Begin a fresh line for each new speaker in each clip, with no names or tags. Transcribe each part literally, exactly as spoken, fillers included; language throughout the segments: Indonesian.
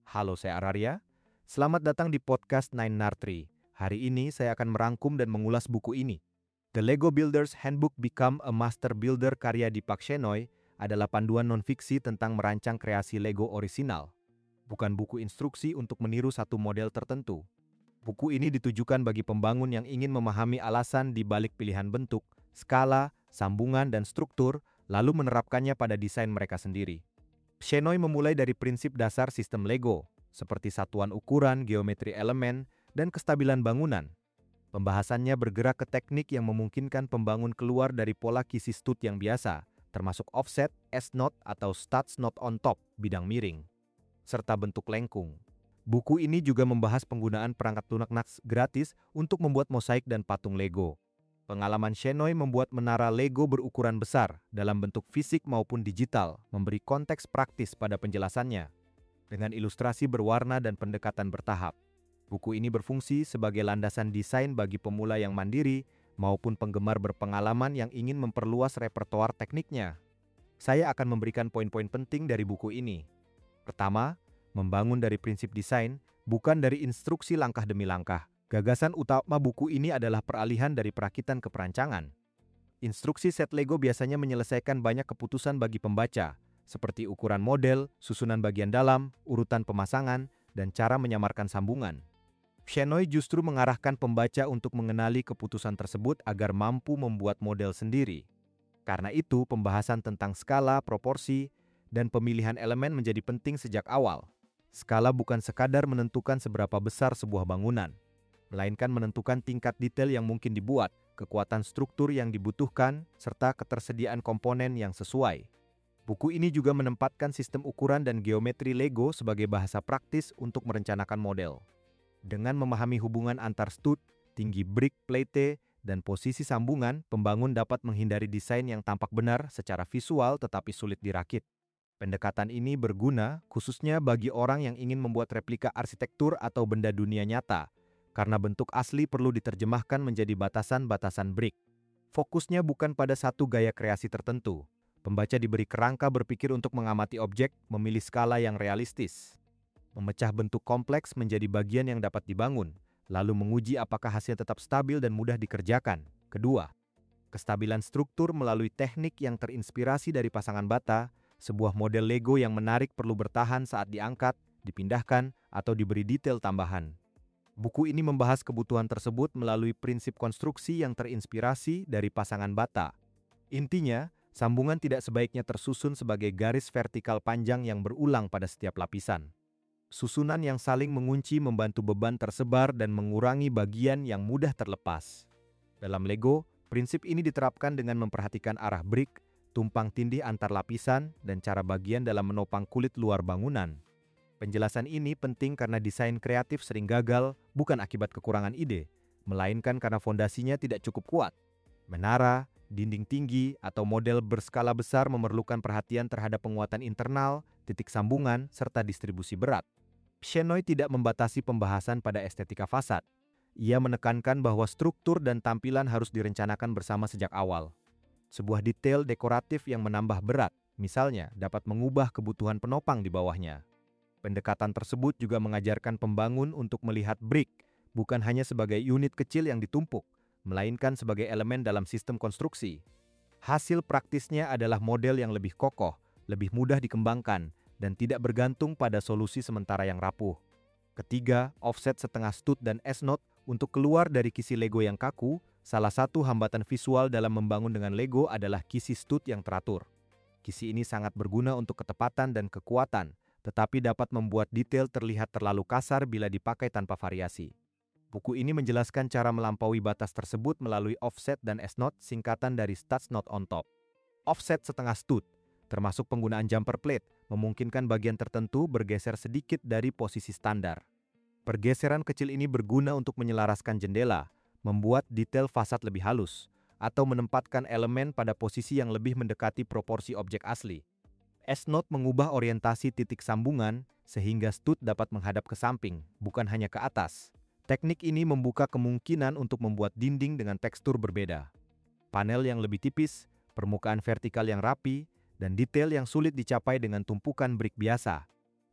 Halo, saya Araria. Selamat datang di podcast Nine Nartri. Hari ini saya akan merangkum dan mengulas buku ini. The Lego Builder's Handbook Become a Master Builder karya Deepak Shenoy adalah panduan non-fiksi tentang merancang kreasi Lego orisinal. Bukan buku instruksi untuk meniru satu model tertentu. Buku ini ditujukan bagi pembangun yang ingin memahami alasan di balik pilihan bentuk, skala, sambungan, dan struktur, lalu menerapkannya pada desain mereka sendiri. Shenoy memulai dari prinsip dasar sistem Lego, seperti satuan ukuran, geometri elemen, dan kestabilan bangunan. Pembahasannya bergerak ke teknik yang memungkinkan pembangun keluar dari pola kisi stud yang biasa, termasuk offset, S-knot, atau studs knot on top, bidang miring, serta bentuk lengkung. Buku ini juga membahas penggunaan perangkat lunak gratis untuk membuat mosaik dan patung Lego. Pengalaman Shenoy membuat menara Lego berukuran besar dalam bentuk fisik maupun digital, memberi konteks praktis pada penjelasannya, dengan ilustrasi berwarna dan pendekatan bertahap. Buku ini berfungsi sebagai landasan desain bagi pemula yang mandiri maupun penggemar berpengalaman yang ingin memperluas repertoar tekniknya. Saya akan memberikan poin-poin penting dari buku ini. Pertama, membangun dari prinsip desain, bukan dari instruksi langkah demi langkah. Gagasan utama buku ini adalah peralihan dari perakitan ke perancangan. Instruksi set Lego biasanya menyelesaikan banyak keputusan bagi pembaca, seperti ukuran model, susunan bagian dalam, urutan pemasangan, dan cara menyamarkan sambungan. Shenoy justru mengarahkan pembaca untuk mengenali keputusan tersebut agar mampu membuat model sendiri. Karena itu, pembahasan tentang skala, proporsi, dan pemilihan elemen menjadi penting sejak awal. Skala bukan sekadar menentukan seberapa besar sebuah bangunan, melainkan menentukan tingkat detail yang mungkin dibuat, kekuatan struktur yang dibutuhkan, serta ketersediaan komponen yang sesuai. Buku ini juga menempatkan sistem ukuran dan geometri Lego sebagai bahasa praktis untuk merencanakan model. Dengan memahami hubungan antar stud, tinggi brick, plate, dan posisi sambungan, pembangun dapat menghindari desain yang tampak benar secara visual tetapi sulit dirakit. Pendekatan ini berguna khususnya bagi orang yang ingin membuat replika arsitektur atau benda dunia nyata, karena bentuk asli perlu diterjemahkan menjadi batasan-batasan brick. Fokusnya bukan pada satu gaya kreasi tertentu. Pembaca diberi kerangka berpikir untuk mengamati objek, memilih skala yang realistis, memecah bentuk kompleks menjadi bagian yang dapat dibangun, lalu menguji apakah hasilnya tetap stabil dan mudah dikerjakan. Kedua, kestabilan struktur melalui teknik yang terinspirasi dari pasangan bata. Sebuah model Lego yang menarik perlu bertahan saat diangkat, dipindahkan, atau diberi detail tambahan. Buku ini membahas kebutuhan tersebut melalui prinsip konstruksi yang terinspirasi dari pasangan bata. Intinya, sambungan tidak sebaiknya tersusun sebagai garis vertikal panjang yang berulang pada setiap lapisan. Susunan yang saling mengunci membantu beban tersebar dan mengurangi bagian yang mudah terlepas. Dalam Lego, prinsip ini diterapkan dengan memperhatikan arah brick, tumpang tindih antar lapisan, dan cara bagian dalam menopang kulit luar bangunan. Penjelasan ini penting karena desain kreatif sering gagal bukan akibat kekurangan ide, melainkan karena fondasinya tidak cukup kuat. Menara, dinding tinggi, atau model berskala besar memerlukan perhatian terhadap penguatan internal, titik sambungan, serta distribusi berat. Shenoy tidak membatasi pembahasan pada estetika fasad. Ia menekankan bahwa struktur dan tampilan harus direncanakan bersama sejak awal. Sebuah detail dekoratif yang menambah berat, misalnya, dapat mengubah kebutuhan penopang di bawahnya. Pendekatan tersebut juga mengajarkan pembangun untuk melihat brick bukan hanya sebagai unit kecil yang ditumpuk, melainkan sebagai elemen dalam sistem konstruksi. Hasil praktisnya adalah model yang lebih kokoh, lebih mudah dikembangkan, dan tidak bergantung pada solusi sementara yang rapuh. Ketiga, offset setengah stud dan S-knot untuk keluar dari kisi Lego yang kaku. Salah satu hambatan visual dalam membangun dengan Lego adalah kisi stud yang teratur. Kisi ini sangat berguna untuk ketepatan dan kekuatan, tetapi dapat membuat detail terlihat terlalu kasar bila dipakai tanpa variasi. Buku ini menjelaskan cara melampaui batas tersebut melalui offset dan S-knot, singkatan dari studs knot on top. Offset setengah stud, termasuk penggunaan jumper plate, memungkinkan bagian tertentu bergeser sedikit dari posisi standar. Pergeseran kecil ini berguna untuk menyelaraskan jendela, membuat detail fasad lebih halus, atau menempatkan elemen pada posisi yang lebih mendekati proporsi objek asli. S-knot mengubah orientasi titik sambungan sehingga stud dapat menghadap ke samping, bukan hanya ke atas. Teknik ini membuka kemungkinan untuk membuat dinding dengan tekstur berbeda. Panel yang lebih tipis, permukaan vertikal yang rapi, dan detail yang sulit dicapai dengan tumpukan brick biasa.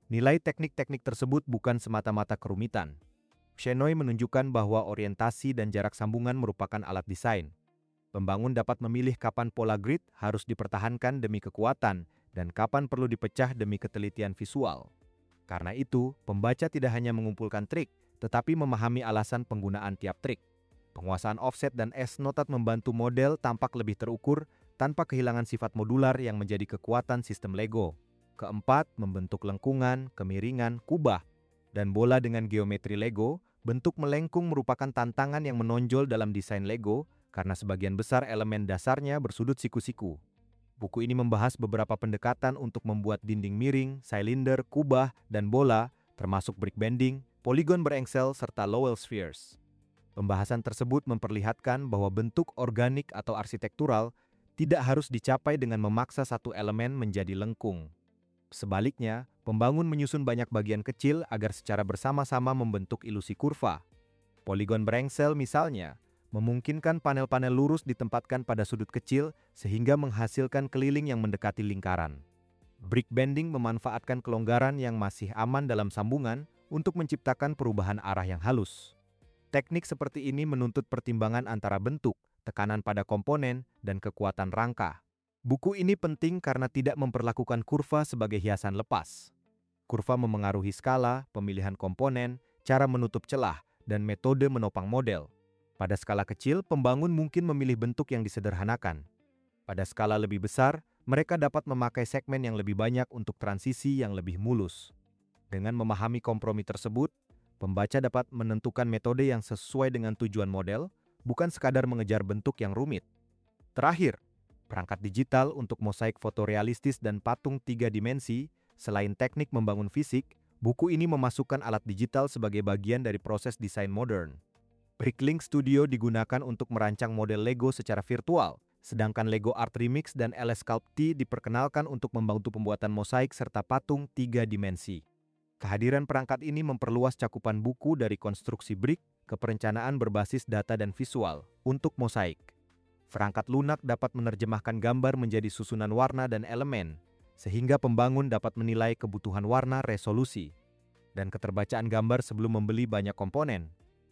Nilai teknik-teknik tersebut bukan semata-mata kerumitan. Shenoy menunjukkan bahwa orientasi dan jarak sambungan merupakan alat desain. Pembangun dapat memilih kapan pola grid harus dipertahankan demi kekuatan dan kapan perlu dipecah demi ketelitian visual. Karena itu, pembaca tidak hanya mengumpulkan trik, tetapi memahami alasan penggunaan tiap trik. Penguasaan offset dan S-notat membantu model tampak lebih terukur tanpa kehilangan sifat modular yang menjadi kekuatan sistem Lego. Keempat, membentuk lengkungan, kemiringan, kubah, dan bola dengan geometri Lego. Bentuk melengkung merupakan tantangan yang menonjol dalam desain Lego karena sebagian besar elemen dasarnya bersudut siku-siku. Buku ini membahas beberapa pendekatan untuk membuat dinding miring, silinder, kubah, dan bola, termasuk brick bending, poligon berengsel, serta Lowell spheres. Pembahasan tersebut memperlihatkan bahwa bentuk organik atau arsitektural tidak harus dicapai dengan memaksa satu elemen menjadi lengkung. Sebaliknya, pembangun menyusun banyak bagian kecil agar secara bersama-sama membentuk ilusi kurva. Poligon berengsel misalnya, memungkinkan panel-panel lurus ditempatkan pada sudut kecil sehingga menghasilkan keliling yang mendekati lingkaran. Brick bending memanfaatkan kelonggaran yang masih aman dalam sambungan untuk menciptakan perubahan arah yang halus. Teknik seperti ini menuntut pertimbangan antara bentuk, tekanan pada komponen, dan kekuatan rangka. Buku ini penting karena tidak memperlakukan kurva sebagai hiasan lepas. Kurva memengaruhi skala, pemilihan komponen, cara menutup celah, dan metode menopang model. Pada skala kecil, pembangun mungkin memilih bentuk yang disederhanakan. Pada skala lebih besar, mereka dapat memakai segmen yang lebih banyak untuk transisi yang lebih mulus. Dengan memahami kompromi tersebut, pembaca dapat menentukan metode yang sesuai dengan tujuan model, bukan sekadar mengejar bentuk yang rumit. Terakhir, perangkat digital untuk mosaik fotorealistis dan patung tiga dimensi. Selain teknik membangun fisik, buku ini memasukkan alat digital sebagai bagian dari proses desain modern. Bricklink Studio digunakan untuk merancang model Lego secara virtual, sedangkan Lego Art Remix dan L S Sculpty diperkenalkan untuk membantu pembuatan mosaik serta patung tiga dimensi. Kehadiran perangkat ini memperluas cakupan buku dari konstruksi brick ke perencanaan berbasis data dan visual untuk mosaik. Perangkat lunak dapat menerjemahkan gambar menjadi susunan warna dan elemen, sehingga pembangun dapat menilai kebutuhan warna, resolusi, dan keterbacaan gambar sebelum membeli banyak komponen.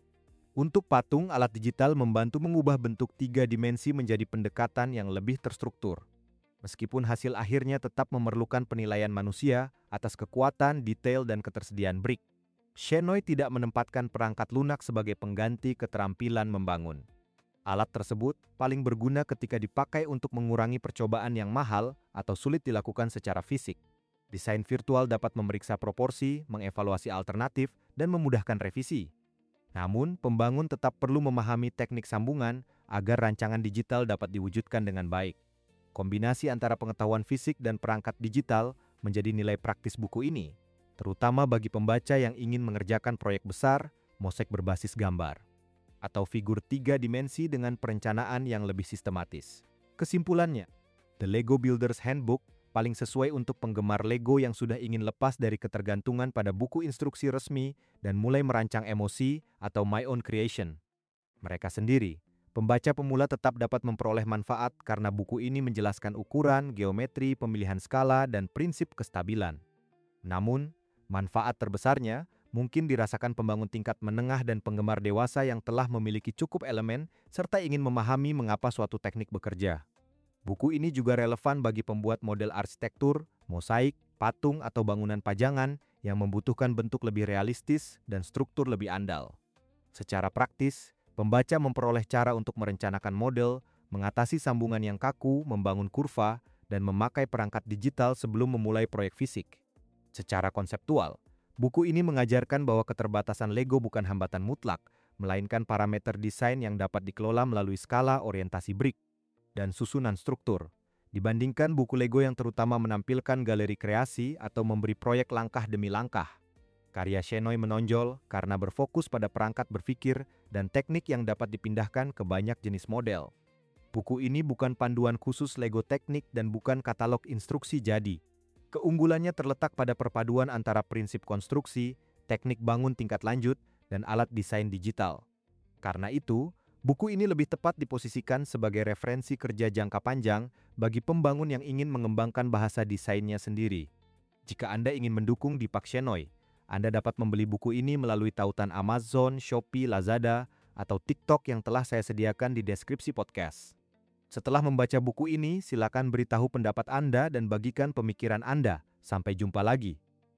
Untuk patung, alat digital membantu mengubah bentuk tiga dimensi menjadi pendekatan yang lebih terstruktur. Meskipun hasil akhirnya tetap memerlukan penilaian manusia atas kekuatan, detail, dan ketersediaan brick. Shenoy tidak menempatkan perangkat lunak sebagai pengganti keterampilan membangun. Alat tersebut paling berguna ketika dipakai untuk mengurangi percobaan yang mahal atau sulit dilakukan secara fisik. Desain virtual dapat memeriksa proporsi, mengevaluasi alternatif, dan memudahkan revisi. Namun, pembangun tetap perlu memahami teknik sambungan agar rancangan digital dapat diwujudkan dengan baik. Kombinasi antara pengetahuan fisik dan perangkat digital menjadi nilai praktis buku ini, terutama bagi pembaca yang ingin mengerjakan proyek besar, mosaik berbasis gambar, atau figur tiga dimensi dengan perencanaan yang lebih sistematis. Kesimpulannya, The Lego Builder's Handbook paling sesuai untuk penggemar Lego yang sudah ingin lepas dari ketergantungan pada buku instruksi resmi dan mulai merancang emosi atau my own creation mereka sendiri. Pembaca pemula tetap dapat memperoleh manfaat karena buku ini menjelaskan ukuran, geometri, pemilihan skala, dan prinsip kestabilan. Namun, manfaat terbesarnya mungkin dirasakan pembangun tingkat menengah dan penggemar dewasa yang telah memiliki cukup elemen serta ingin memahami mengapa suatu teknik bekerja. Buku ini juga relevan bagi pembuat model arsitektur, mosaik, patung, atau bangunan pajangan yang membutuhkan bentuk lebih realistis dan struktur lebih andal. Secara praktis, pembaca memperoleh cara untuk merencanakan model, mengatasi sambungan yang kaku, membangun kurva, dan memakai perangkat digital sebelum memulai proyek fisik. Secara konseptual, buku ini mengajarkan bahwa keterbatasan Lego bukan hambatan mutlak, melainkan parameter desain yang dapat dikelola melalui skala, orientasi brick, dan susunan struktur. Dibandingkan buku Lego yang terutama menampilkan galeri kreasi atau memberi proyek langkah demi langkah. Karya Shenoy menonjol karena berfokus pada perangkat berpikir dan teknik yang dapat dipindahkan ke banyak jenis model. Buku ini bukan panduan khusus Lego teknik dan bukan katalog instruksi jadi. Keunggulannya terletak pada perpaduan antara prinsip konstruksi, teknik bangun tingkat lanjut, dan alat desain digital. Karena itu, buku ini lebih tepat diposisikan sebagai referensi kerja jangka panjang bagi pembangun yang ingin mengembangkan bahasa desainnya sendiri. Jika Anda ingin mendukung Deepak Shenoy, Anda dapat membeli buku ini melalui tautan Amazon, Shopee, Lazada, atau TikTok yang telah saya sediakan di deskripsi podcast. Setelah membaca buku ini, silakan beritahu pendapat Anda dan bagikan pemikiran Anda. Sampai jumpa lagi.